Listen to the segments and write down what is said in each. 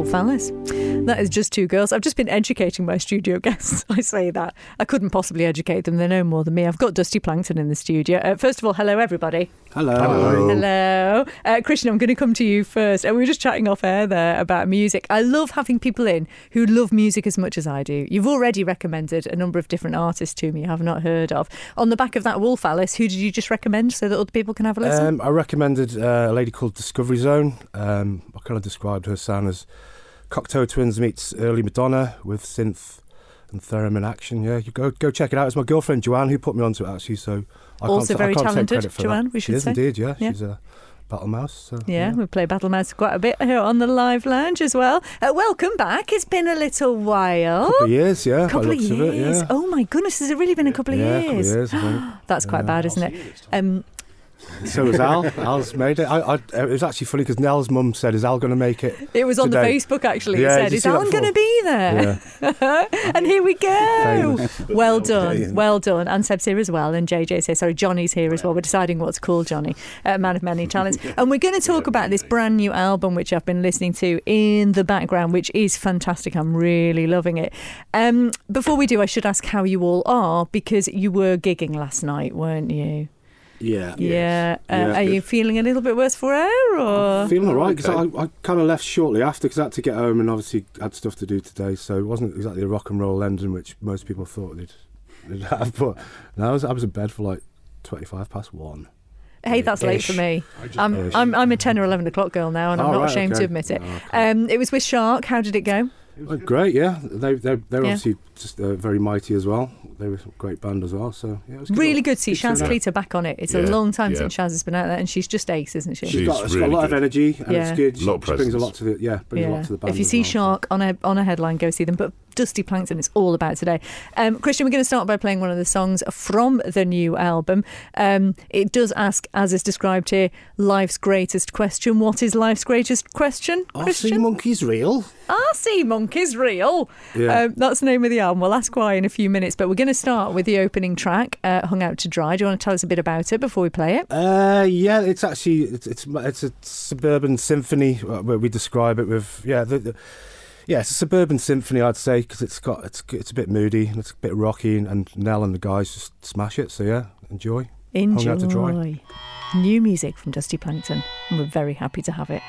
Wolf Alice. That is Just Two Girls. I've just been educating my studio guests. I say that. I couldn't possibly educate them. They know more than me. I've got Dusty Plankton in the studio. First of all, hello, everybody. Hello. Hello. Christian, I'm going to come to you first. We were just chatting off air there about music. I love having people in who love music as much as I do. You've already recommended a number of different artists to me I have not heard of. On the back of that, Wolf Alice, who did you just recommend so that other people can have a listen? I recommended a lady called Discovery Zone. I kind of described her sound as Cocteau Twins meets early Madonna with synth and theremin action. Yeah, you go check it out. It's my girlfriend Joanne who put me onto it, actually. So also very talented, Joanne. That. We should say. She is indeed. Yeah, she's a Battle Mouse. So, yeah, we play Battle Mouse quite a bit here on the Live Lounge as well. Welcome back. It's been a little while. Couple of years, yeah. Couple of years. Of it, yeah. Oh my goodness, has it really been a couple of years? Couple of years, I think. That's quite bad, isn't it? So was Al. Al's made it. It was actually funny because Nell's mum said, "Is Al going to make it?" It was on today? the Facebook actually. Yeah, it said, "Is Alan going to be there?" Yeah. And here we go. Famous. Well done, well done. And Seb's here as well, and JJ's here. Sorry, Johnny's here as well. We're deciding what to call Johnny, man of many talents. And we're going to talk about this brand new album which I've been listening to in the background, which is fantastic. I'm really loving it. Before we do, I should ask how you all are, because you were gigging last night, weren't you? Yeah. Are you feeling a little bit worse for air, or? I'm feeling all right, because I kind of left shortly after because I had to get home and obviously had stuff to do today, so it wasn't exactly a rock and roll ending which most people thought they'd have, but no, I was in bed for like 1:25. Hey, that's late for me. I'm a 10 or 11 o'clock girl now, and I'm not ashamed to admit it. It was with Shark. How did it go? It went great, yeah. They're obviously just very mighty as well. They were a great band as well, so yeah, it was good. Really good to see Shaz Cleater back on it. It's a long time since Shaz has been out there, and she's just ace, isn't she? She's got a lot of energy, and it's good. She brings a lot to the a lot to the band. If you see Shark on a headline, go see them. But Dusty Plankton is all about today. Christian, we're going to start by playing one of the songs from the new album. It does ask, as is described here, life's greatest question. What is life's greatest question, Christian? Are sea monkeys real? Are sea monkeys real? Yeah. That's the name of the album. We'll ask why in a few minutes, but we're going to start with the opening track, Hung Out to Dry. Do you want to tell us a bit about it before we play it? Yeah, it's actually it's a suburban symphony where we describe it with it's a suburban symphony, I'd say, because it's a bit moody and it's a bit rocky, and Nell and the guys just smash it. So yeah, enjoy. Hung Out to Dry. New music from Dusty Plankton, and we're very happy to have it.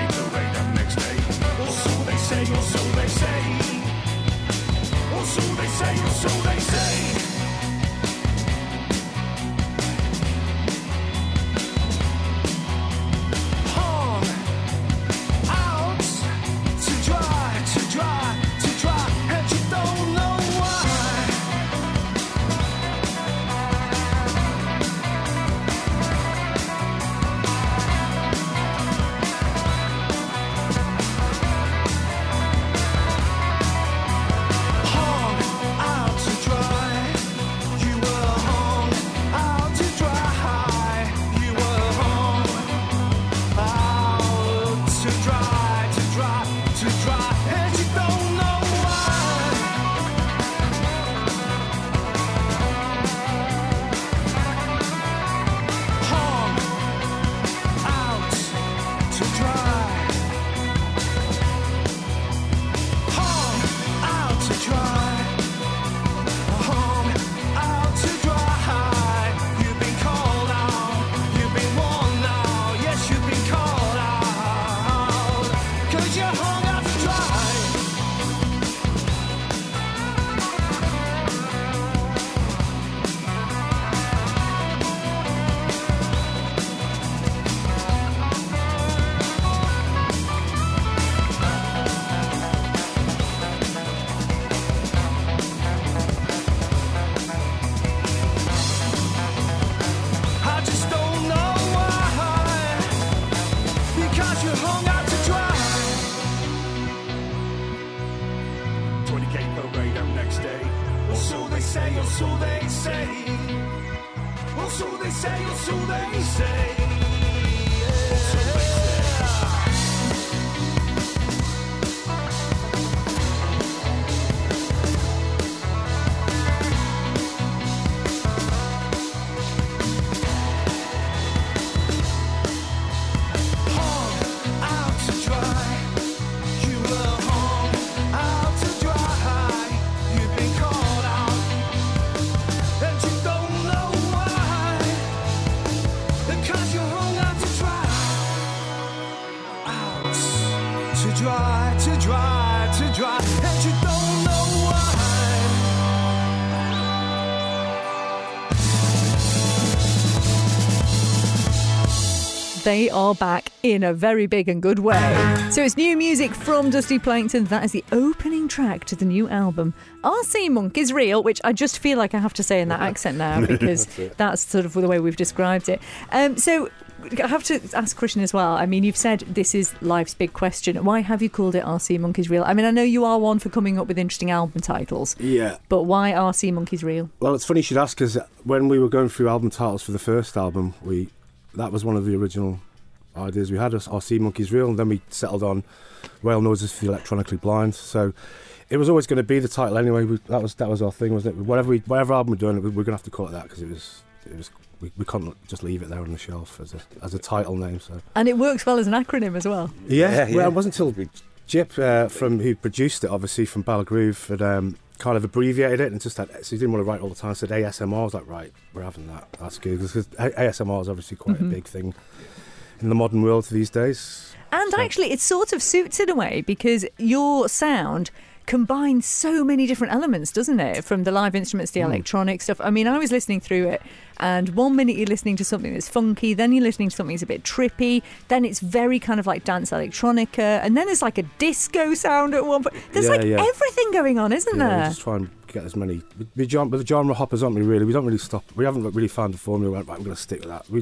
So they say. they say. Oh, so they say, oh, so they say. To dry, and you don't know why. They are back in a very big and good way. So it's new music from Dusty Plankton. That is the opening track to the new album, RC Monkeys Real, which I just feel like I have to say in that accent now because that's sort of the way we've described it. So I have to ask Christian as well. I mean, you've said this is life's big question. Why have you called it RC Monkeys Real? I mean, I know you are one for coming up with interesting album titles. Yeah. But why RC Monkeys Real? Well, it's funny you should ask, because when we were going through album titles for the first album, that was one of the original ideas we had, RC Monkeys Real, and then we settled on Whale Noises for the Electronically Blind. So it was always going to be the title anyway. That was our thing, wasn't it? Whatever album we're doing, we're going to have to call it that, because it was we can't just leave it there on the shelf as a title name. So. And it works well as an acronym as well. Yeah. Well, it wasn't until Jip, who produced it, obviously from Bala Groove, had kind of abbreviated it and just had, so he didn't want to write all the time. Said ASMR. I was like, right, we're having that. That's good, because ASMR is obviously quite a big thing in the modern world these days. And actually, it sort of suits in a way, because your sound combines so many different elements, doesn't it? From the live instruments, the electronic stuff. I mean, I was listening through it, and 1 minute you're listening to something that's funky, then you're listening to something that's a bit trippy, then it's very kind of like dance electronica, and then there's like a disco sound at one point. There's everything going on, isn't there? Just try and get as many. With the genre hoppers, aren't we? Really, we don't really stop. We haven't really found the formula. Right, I'm going to stick with that.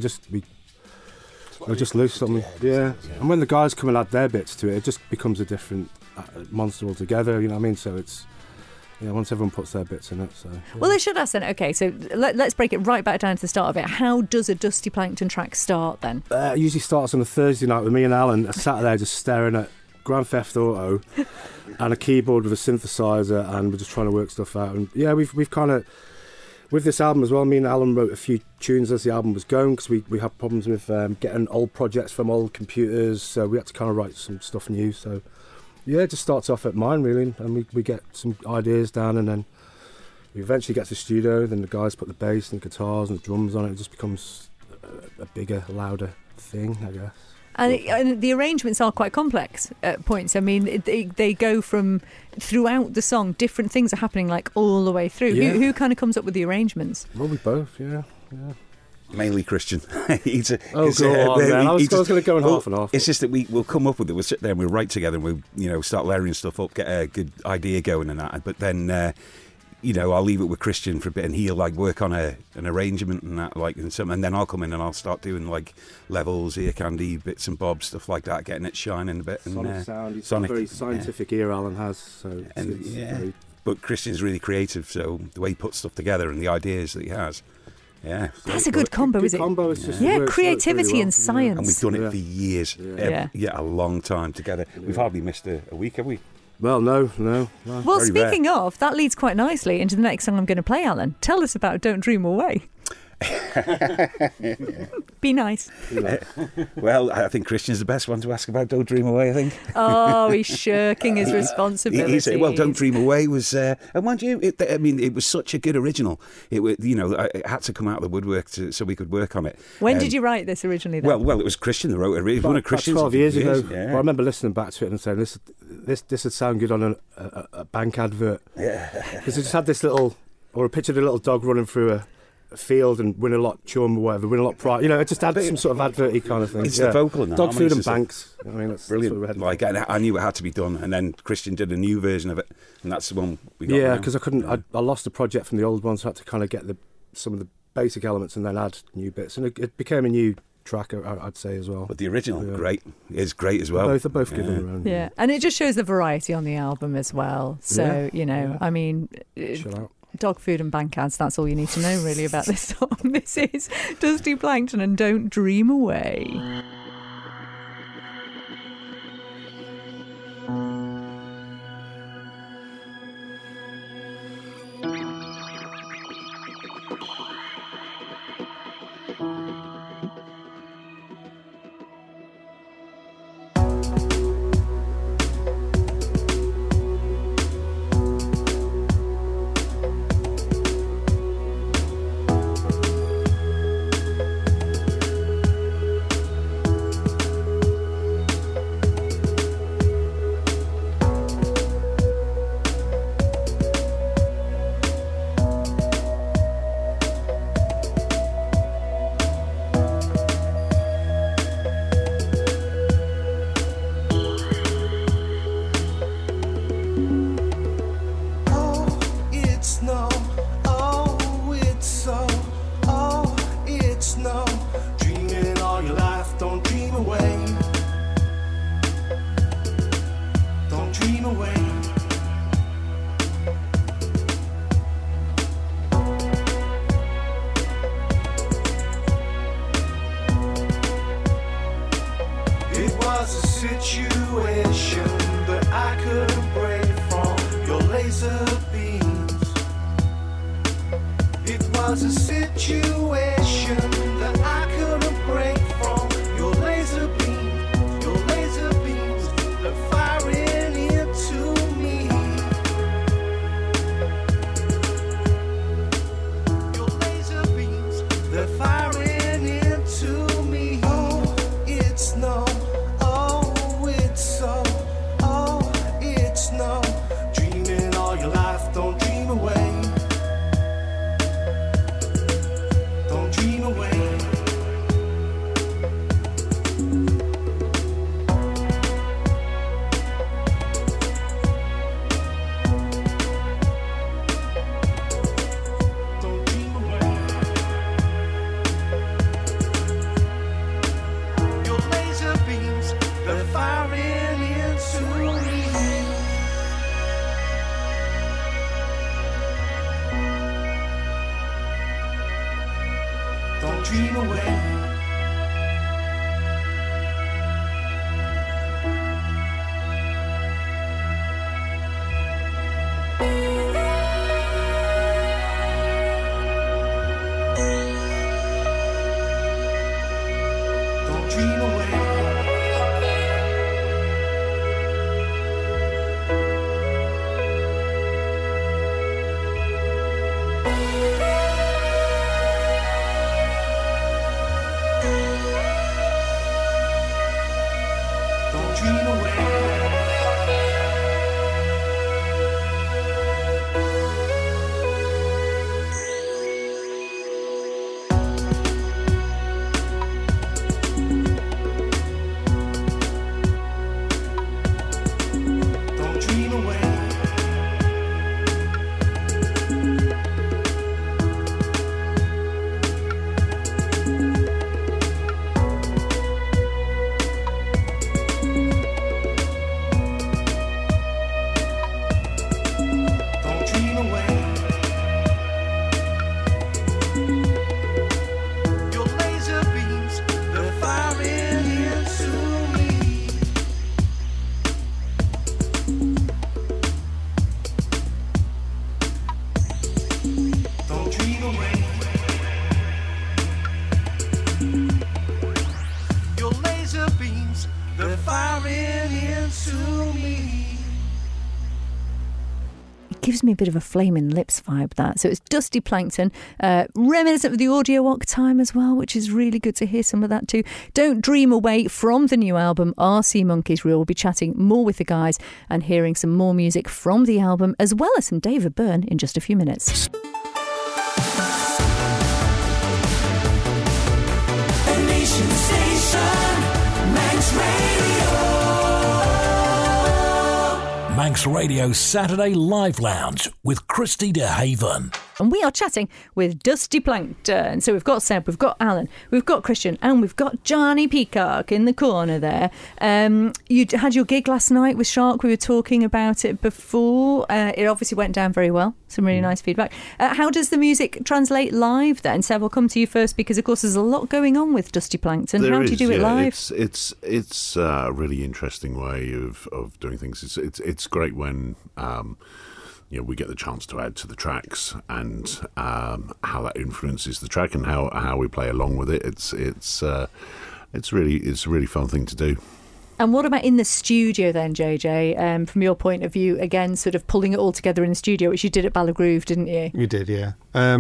We'll just lose something. Yeah. And when the guys come and add their bits to it, it just becomes a different monster altogether, you know what I mean? So it's, once everyone puts their bits in it. So yeah. Well, I should ask then, okay, so let's break it right back down to the start of it. How does a Dusty Plankton track start then? It usually starts on a Thursday night with me and Alan, a Saturday, just staring at Grand Theft Auto and a keyboard with a synthesizer, and we're just trying to work stuff out. And yeah, we've kind of, with this album as well, me and Alan wrote a few tunes as the album was going, because we had problems with getting old projects from old computers, so we had to kind of write some stuff new. So yeah, it just starts off at mine really, and we get some ideas down, and then we eventually get to the studio, then the guys put the bass and guitars and the drums on it. It just becomes a bigger, louder thing, I guess. And the arrangements are quite complex at points. I mean, they go from throughout the song, different things are happening like all the way through. Yeah. Who kind of comes up with the arrangements? Well, we both, yeah. Mainly Christian. I was going to go in half and half. It's just that we'll come up with it, we'll sit there and we'll write together, and we'll start layering stuff up, get a good idea going and that. But then I'll leave it with Christian for a bit, and he'll work on an arrangement and that, and then I'll come in and I'll start doing levels, ear candy, bits and bobs, stuff like that, getting it shining a bit. Sonic sound. He's got a very scientific ear, Alan has. So but Christian's really creative, so the way he puts stuff together and the ideas that he has. Yeah, that's a good combo, is it? Combo is just creativity and science, and we've done it for years. A long time together. We've hardly missed a week, have we? Well, no. Well, speaking of, that leads quite nicely into the next song I'm going to play, Alan. Tell us about Don't Dream Away. Be nice. Well, I think Christian's the best one to ask about Don't Dream Away, I think. Oh, he's shirking his responsibility. He said, well, Don't Dream Away was, and mind you, it was such a good original. It had to come out of the woodwork so we could work on it. When did you write this originally, then? Well, it was Christian that wrote it. It was one of Christian's 12 years ago. Yeah. Well, I remember listening back to it and saying, this would sound good on a bank advert. Yeah. Because it just had this little, or a picture of a little dog running through a field and win a lot chum or whatever, win a lot pride. It just had some sort of advert-y kind of thing. It's the vocal and dog food and banks. I mean, that's brilliant. That's what I knew it had to be done, and then Christian did a new version of it, and that's the one we got. Yeah, because I lost the project from the old one, so I had to kind of get some of the basic elements and then add new bits, and it became a new track, I'd say, as well. But the original is great as well. They're both good on their own. Yeah, and it just shows the variety on the album as well. So I mean, chill out. Dog food and bank ads, that's all you need to know really about this song. This is Dusty Plankton and Don't Dream Away. Gives me a bit of a Flaming Lips vibe, that. So it's Dusty Plankton, reminiscent of the Audio-Walk time as well, which is really good to hear some of that too. Don't Dream Away from the new album RC Monkeys Reel. We'll be chatting more with the guys and hearing some more music from the album, as well as some David Byrne in just a few minutes. A nation station, Manx Radio. Manx Radio Saturday Live Lounge with Christy DeHaven. And we are chatting with Dusty Plankton. So we've got Seb, we've got Alan, we've got Christian, and we've got Johnny Peacock in the corner there. You had your gig last night with Shark. We were talking about it before. It obviously went down very well. Some really nice feedback. How does the music translate live then? Seb, I'll come to you first because, of course, there's a lot going on with Dusty Plankton. How do you do it live? It's a really interesting way of doing things. It's great when we get the chance to add to the tracks and how that influences the track and how we play along with it. It's a really fun thing to do. And what about in the studio then, JJ? From your point of view, again, sort of pulling it all together in the studio, which you did at Ballagroove, didn't you? You did, yeah.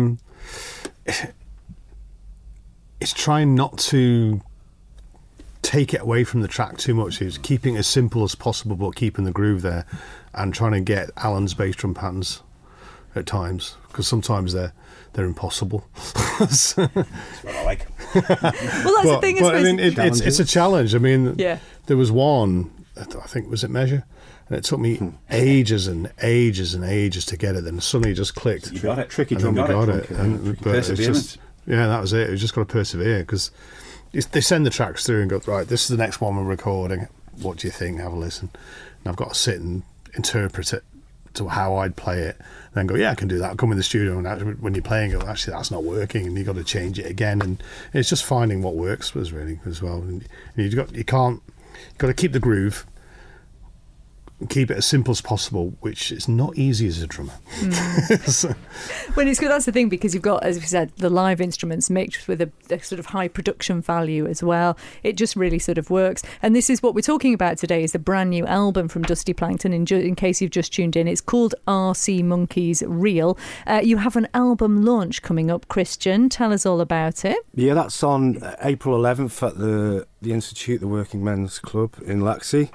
It's trying not to take it away from the track too much. It's keeping it as simple as possible, but keeping the groove there, and trying to get Alan's bass drum patterns at times, because sometimes they're impossible. That's what I like. Well, that's the thing. But I mean, it's a challenge. I mean, yeah. There was one, I think, was it Measure? And it took me ages and ages and ages to get it. Then suddenly it just clicked. You got it. Tricky and drum. then we got it. But it's just, that was it. You just got to persevere, because they send the tracks through and go, right, this is the next one we're recording. What do you think? Have a listen. And I've got to sit and interpret it to how I'd play it. Then go, yeah, I can do that. I'll come in the studio and actually, when you're playing, go, actually, that's not working, and you got to change it again. And it's just finding what works was really as well. And you've got to keep the groove, keep it as simple as possible, which is not easy as a drummer. So. Well, it's good. That's the thing, because you've got, as we said, the live instruments mixed with a sort of high production value as well. It just really sort of works. And this is what we're talking about today, is the brand new album from Dusty Plankton. In case you've just tuned in, it's called RC Monkeys Real. You have an album launch coming up, Christian. Tell us all about it. Yeah, that's on April 11th at the Institute, the Working Men's Club in Laxey.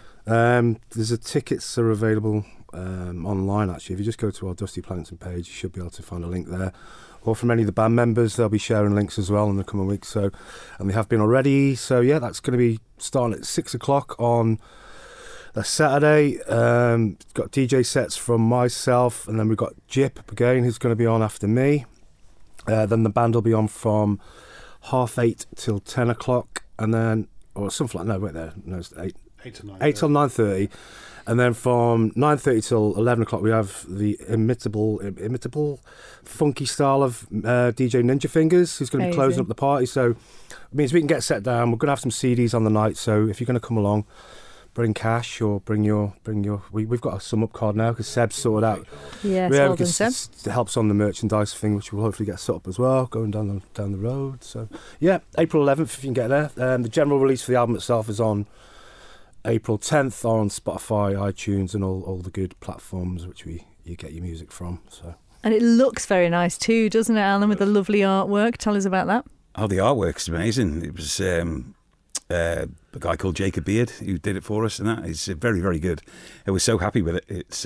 Tickets are available online, actually. If you just go to our Dusty Plankton page, you should be able to find a link there. Or from any of the band members, they'll be sharing links as well in the coming weeks. And they have been already. So, yeah, that's going to be starting at 6 o'clock on a Saturday. Got DJ sets from myself, and then we've got Jip again, who's going to be on after me. Then the band will be on from 8:30 till 10 o'clock, and then, or something like that. No, wait there. No, it's 8. 8 till 9:30, and then from 9:30 till 11 o'clock we have the imitable funky style of DJ Ninja Fingers, who's going to be closing up the party. So it means we can get set down. We're going to have some CDs on the night, so if you're going to come along, bring cash or bring your. We've got a sum up card now because Seb's sorted out. Yes, well done, Seb. It helps on the merchandise thing, which we'll hopefully get set up as well, going down the road. So yeah, April 11th if you can get there. The general release for the album itself is on April 10th on Spotify, iTunes, and all the good platforms which you get your music from. So. And it looks very nice too, doesn't it, Alan, with the lovely artwork? Tell us about that. Oh, the artwork's amazing. It was a guy called Jacob Beard who did it for us, and that is very, very good. I was so happy with it. It's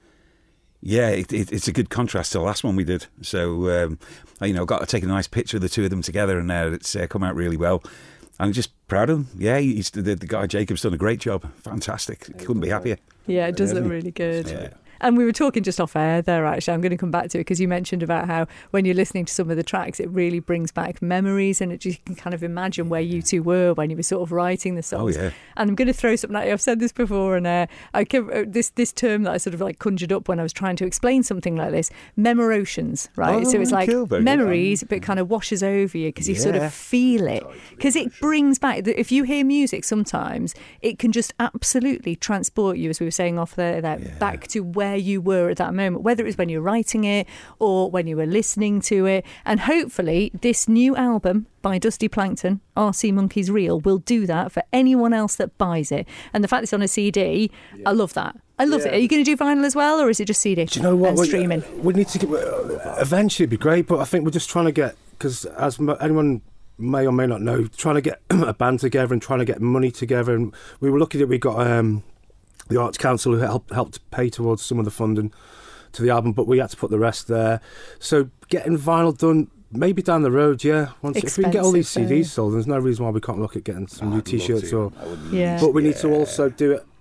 it's a good contrast to the last one we did. So, got to take a nice picture of the two of them together, and now it's come out really well. I'm just proud of him. Yeah, the guy Jacob's done a great job. Fantastic. Couldn't be happier. Yeah, it does look really good. Yeah. And we were talking just off air there, actually. I'm going to come back to it because you mentioned about how when you're listening to some of the tracks, it really brings back memories, and you can kind of imagine where you two were when you were sort of writing the songs. Oh, yeah. And I'm going to throw something at you. I've said this before, and this term that I sort of like conjured up when I was trying to explain something like this, memorations, right? So it's like memories, but it kind of washes over you because you sort of feel it. Because it brings back, if you hear music sometimes, it can just absolutely transport you, as we were saying off there, back to where you were at that moment, whether it was when you were writing it or when you were listening to it. And hopefully this new album by Dusty Plankton, RC Monkeys Real, will do that for anyone else that buys it. And the fact it's on a CD, I love that. I love it. Are you going to do vinyl as well, or is it just CD? Do you know what? And streaming? We need to eventually it'd be great, but I think we're just trying to get, because as anyone may or may not know, trying to get a band together and trying to get money together. And we were lucky that we got the Arts Council who helped pay towards some of the funding to the album, but we had to put the rest there. So getting vinyl done, maybe down the road, yeah. If we can get all these CDs sold, there's no reason why we can't look at getting some new T-shirts. But we need to also do it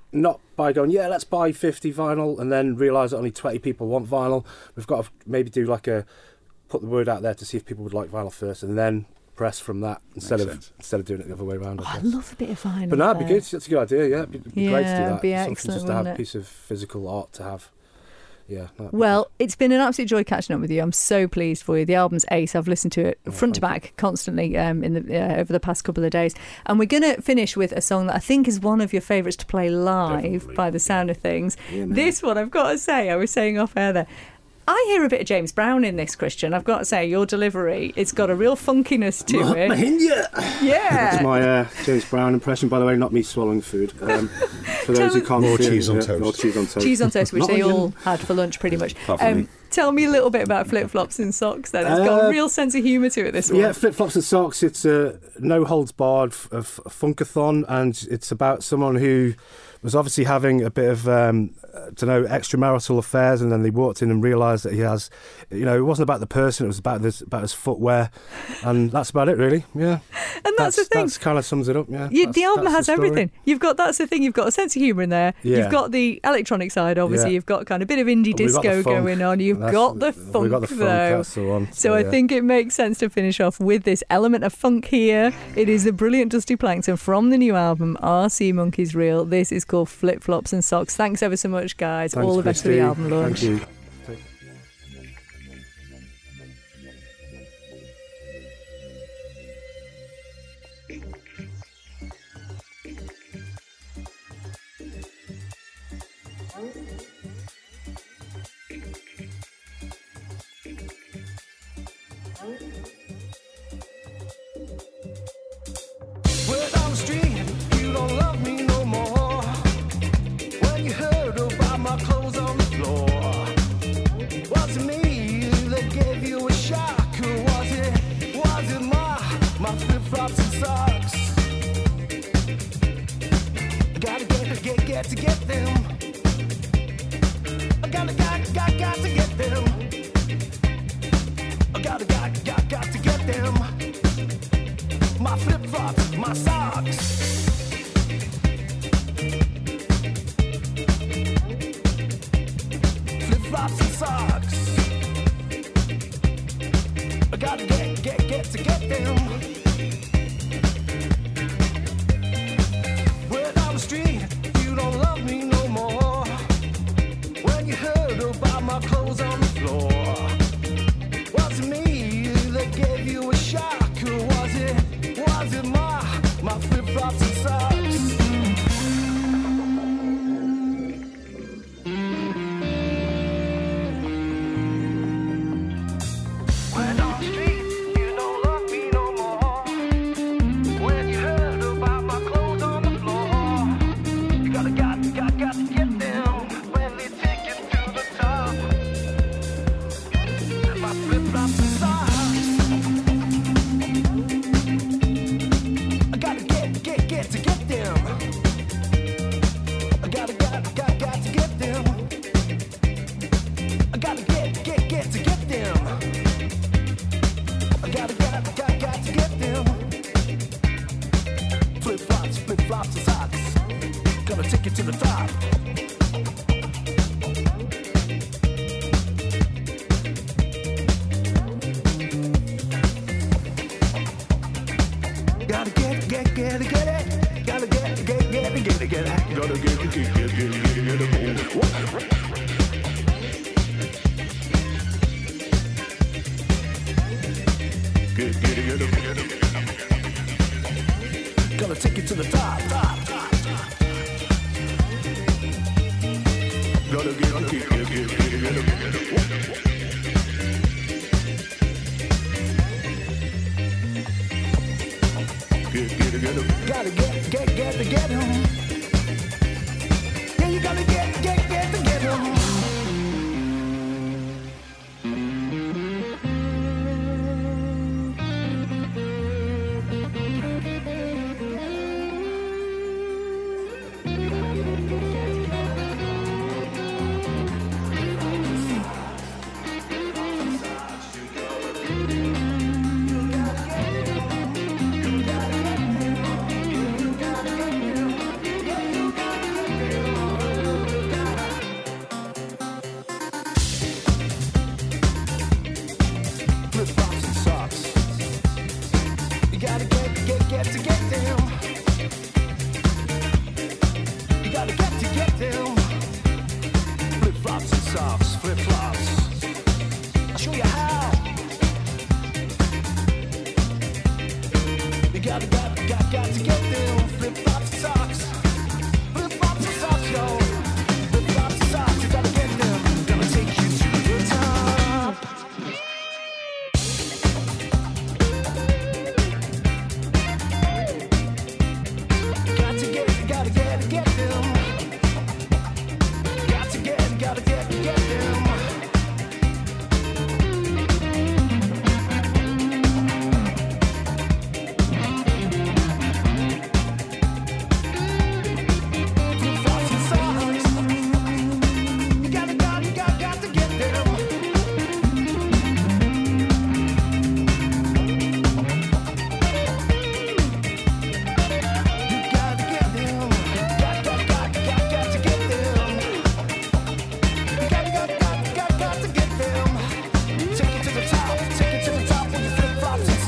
not by going, yeah, let's buy 50 vinyl and then realise that only 20 people want vinyl. We've got to maybe do like put the word out there to see if people would like vinyl first, and then press from that instead of doing it the other way around. I love a bit of vinyl. But no, it'd be good. That's a good idea. Yeah, it'd be great to do that. It'd be Something excellent, just to have a wouldn't it? piece of physical art to have. Yeah. Well, it's been an absolute joy catching up with you. I'm so pleased for you. The album's ace. I've listened to it front to back constantly over the past couple of days. And we're going to finish with a song that I think is one of your favourites to play live. Definitely. By the sound of things. Yeah, this one, I've got to say, I was saying off air there, I hear a bit of James Brown in this, Christian. I've got to say, your delivery, it's got a real funkiness to it. Yeah. That's my James Brown impression, by the way, not me swallowing food. For those who can't more see cheese on it, toast. More cheese on toast. Cheese on toast, which they all had for lunch pretty much. Tell me a little bit about Flip Flops and Socks then. It's got a real sense of humour to it, this one. Yeah, Flip Flops and Socks, it's a no-holds-barred funkathon, and it's about someone who was obviously having a bit of, extramarital affairs, and then they walked in and realised that he has, it wasn't about the person, it was about his footwear, and that's about it, really, yeah. And that's the thing. That kind of sums it up, yeah. The album has everything. That's the thing, you've got a sense of humour in there, you've got the electronic side, obviously, you've got kind of a bit of indie disco going on, you've got the funk, that's the one. So I think it makes sense to finish off with this element of funk here. It is the brilliant Dusty Plankton from the new album, RC Monkeys Real. This is called Flip Flops and Socks. Thanks ever so much, guys. Thanks, all the best for the album launch. Thank you. Word on the street, you don't love me no more. When you heard about my clothes on the floor, was it me that gave you a shock, or was it my flip-flops and socks? I gotta get to get them. I gotta to get them. I gotta to get them. My flip-flops, my socks. Flip-flops and socks. I gotta get to get them. Word on the street, you don't love me no more. When you heard about my clothes on the floor, was it me that gave you a shock, or was it my flip-flops and socks? When on the street, you don't love me no more. When you heard about my clothes on the floor, you got to get them when they take you to the top. And my flip-flops and socks. I gotta get to get them. I gotta to get them. I gotta get to get them. I gotta to get them. Flip-flops and socks. Gonna take you to the top. Gotta get it. Gotta get it. Gotta Gonna take you to the top. Gotta get him. Yeah, you gotta get him. gotta get to get them. You gotta get them. Flip flops and socks, flip flops. I'll show you how. You gotta to get them. Flip flops and socks, flip flops and socks, yo. Flip flops and socks, you gotta get them. Gonna take you to the top. Gotta get them. Gotta get them. Flip-flops and socks. You got to get them. You gotta get them. Got to get them. Got to get them. Take it to the top. Take it to the top with your flip-flops and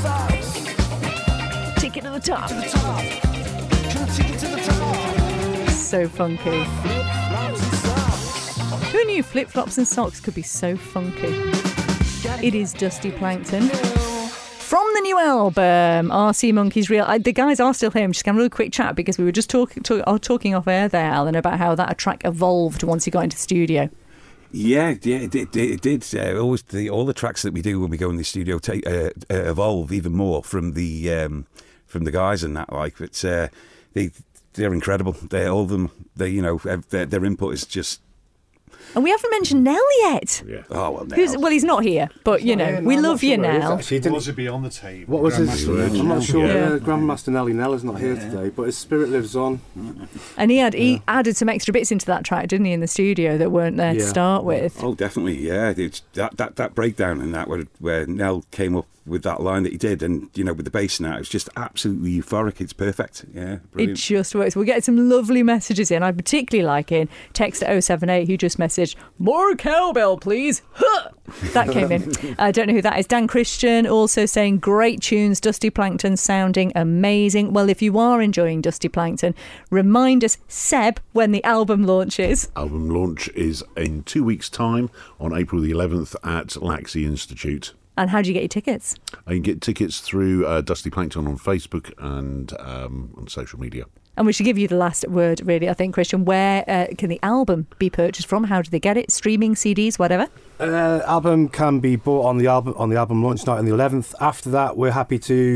socks. Take it to the top. To the top. Take it to the top. So funky. Flip-flops and socks. Who knew flip-flops and socks could be so funky? It is Dusty Plankton. From the new album, RC Monkeys Real. The guys are still here. I'm just going to have a really quick chat because we were just talking off air there, Alan, about how that track evolved once you got into the studio. Yeah, it did. Always all the tracks that we do when we go in the studio evolve even more from the guys and that. Like, but they're incredible. They're all of them. Their input is just. And we haven't mentioned Nell yet. Yeah. Oh well, Nell. He's not here, but you know, we love you, Nell. Was it be on the table? What was his? I'm not sure. Yeah. Grandmaster Nelly Nell is not here today, but his spirit lives on. And he added some extra bits into that track, didn't he, in the studio that weren't there to start with? Oh, definitely, yeah. That breakdown in that where Nell came up with that line that he did, and with the bass now, it's just absolutely euphoric. It's perfect. Yeah, brilliant. It just works. We'll get some lovely messages in. I particularly like in text at 078 who just messaged, "More cowbell, please." Huh! That came in. I don't know who that is. Dan Christian also saying, great tunes, Dusty Plankton sounding amazing. Well, if you are enjoying Dusty Plankton, remind us, Seb, when the album launches. Album launch is in 2 weeks' time on April the 11th at Laxey Institute. And how do you get your tickets? You can get tickets through Dusty Plankton on Facebook and on social media. And we should give you the last word, really, I think, Christian. Where can the album be purchased from? How do they get it? Streaming, CDs, whatever? Album can be bought on the album launch night on the 11th. After that, we're happy to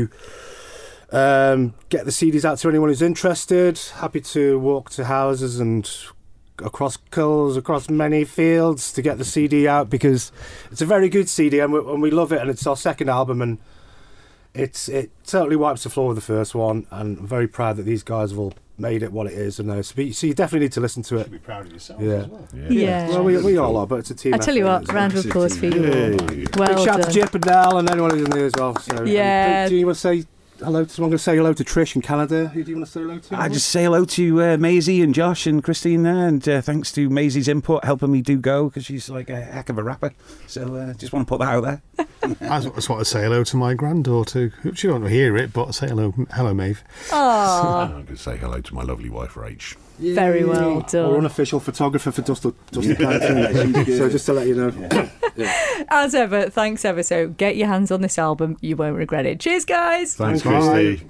get the CDs out to anyone who's interested. Happy to walk to houses and across Culls, across many fields to get the CD out, because it's a very good CD and we love it, and it's our second album, and it totally wipes the floor with the first one, and I'm very proud that these guys have all made it what it is. And so you definitely need to listen to it. You should be proud of yourself Yeah. as well. Yeah. Well, we all are, but it's a team. I tell you effort, what, round of applause for you. Yay. Well Big shout done. to Jip and Nell and anyone who's in there as well. So, Yeah. Do you want to say hello to someone? I'm going to say hello to Trish in Canada. Who do you want to say hello to? I just say hello to Maisie and Josh and Christine there, and thanks to Maisie's input helping me do go, because she's like a heck of a rapper. So just want to put that out there. I just want to say hello to my granddaughter. She won't hear it, but say hello, Maeve. Aww. I'm going to say hello to my lovely wife, Rach. Very well done. Our unofficial photographer for Dusty Plankton. So just to let you know. As ever, thanks ever so. Get your hands on this album. You won't regret it. Cheers, guys. Thanks, Bye. Christy.